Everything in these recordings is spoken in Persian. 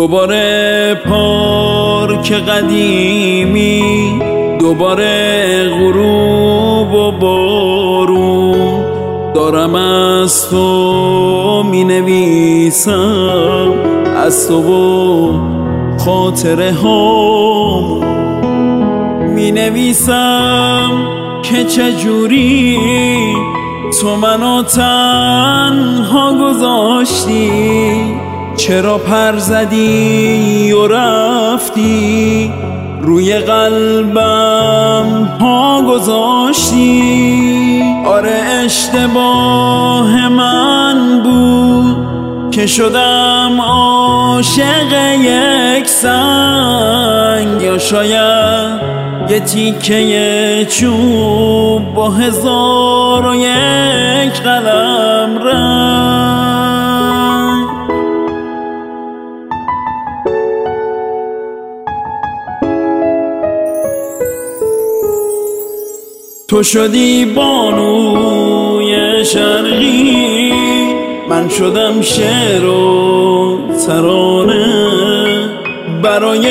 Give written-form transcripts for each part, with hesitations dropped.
دوباره پارک قدیمی، دوباره غروب و بارون، دارم از تو می نویسم، از تو و خاطره هام می نویسم که چجوری تو منو تنها گذاشتی، چرا پر زدی و رفتی، روی قلبم پا گذاشتی. آره اشتباه من بود که شدم عاشق یک سنگ، یا شاید یه تیکه چوب با 1001 قلم رنگ. تو شدی بانوی شرقی، من شدم شعر و ترانه، برای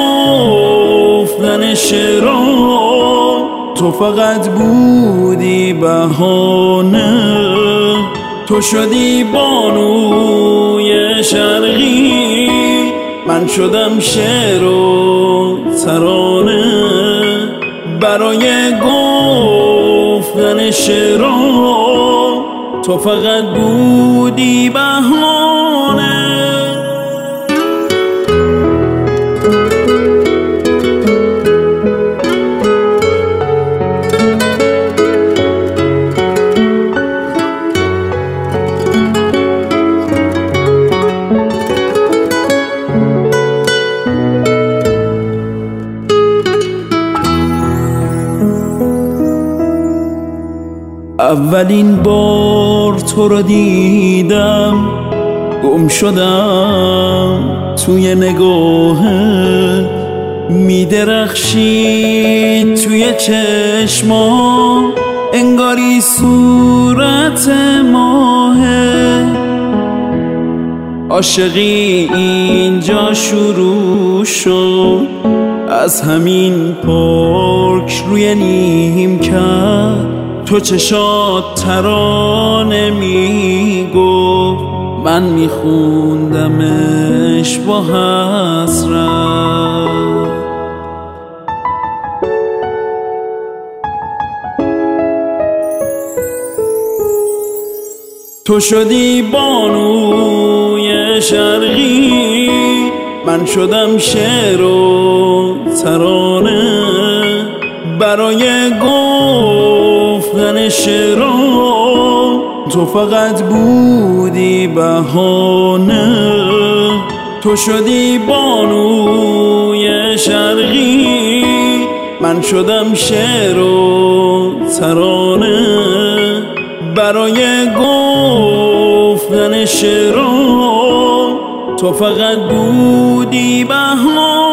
گفتن شعرها تو فقط بودی بهانه. تو شدی بانوی شرقی، من شدم شعر و ترانه، برای گفتن شعرها تو فقط بودی بهانه. اولین بار تو رو دیدم، گم شدم توی نگاهت، میدرخشید توی چشما، انگاری صورت ماهه. عاشقی اینجا شروع شد، از همین پارک روی نیمکت، تو چشات ترانه میگفت، من میخوندمش با حسرت. تو شدی بانوی شرقی، من شدم شعر و ترانه، برای گفتن شعرها تو فقط بودی بهانه. تو شدی بانوی شرقی، من شدم شعر و ترانه، برای گفتن شعرها تو فقط بودی بهانه.